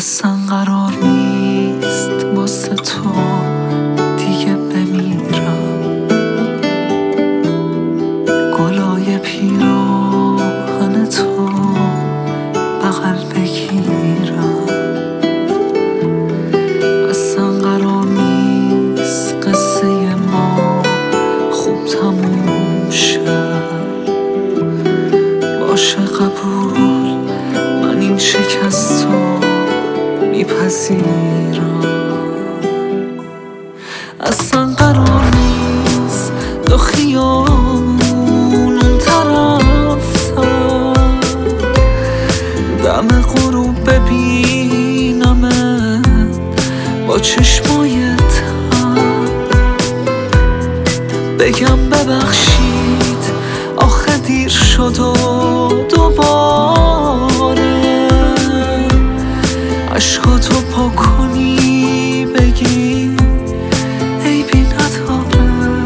اصلا قرار نیست واسه تو دیگه بمیرم، گلای پیراهن تو بغل بگیرم. اصلا قرار نیست قصه ما خوب تموم شد. باشه قبول، من این شکست رو میپذیرم. اصلا قرار نیست دو خیابون اون طرفتر دم غروب ببینمت با چشمای تر، بگم ببخشید آخه دیر شد و دوباره عشقاتو پاک کنی بگی عیبی نداره.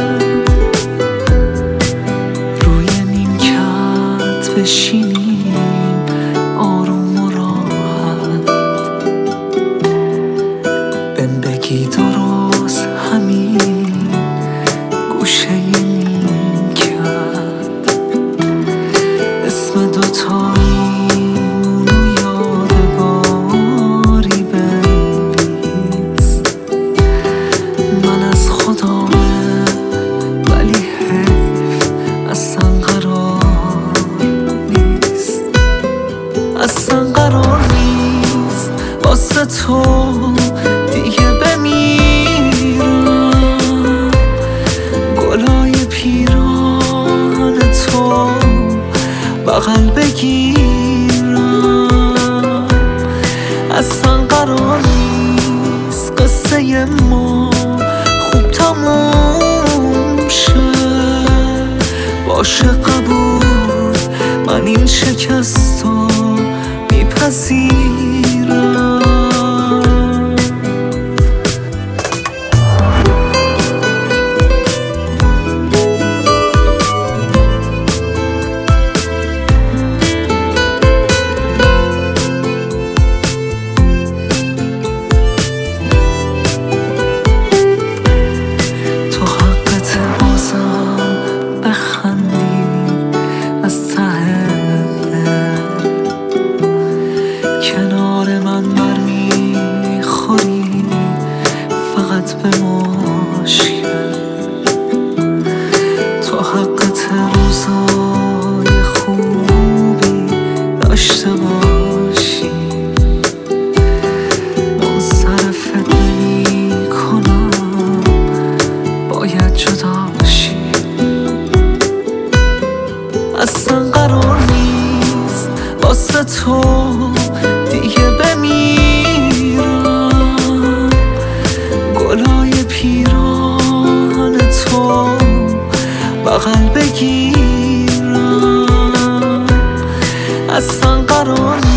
روی نیمکت بشینیم آروم و راحت، بهم بگی درست همین گوشه نیمکت، اسم دوتایی اصلا قرار نیست واسه تو دیگه بمیرم، گلای پیراهن تو بغل بگیرم. اصلا قرار نیست قصه ما خوب تموم شه. باشه قبول، من این شکست رو میپذیرم. تو حقت بازم بخندی از ته دل، کنار من برمیخوری فقط به مشکل. تو حقت روزای خوبی داشته باشی، منصرفت نمی کنم باید جداشی. اصلا قرار نیست واسه تو دیگه بمیرم، گلای پیراهن تو بغل بگیرم. اصلا قرار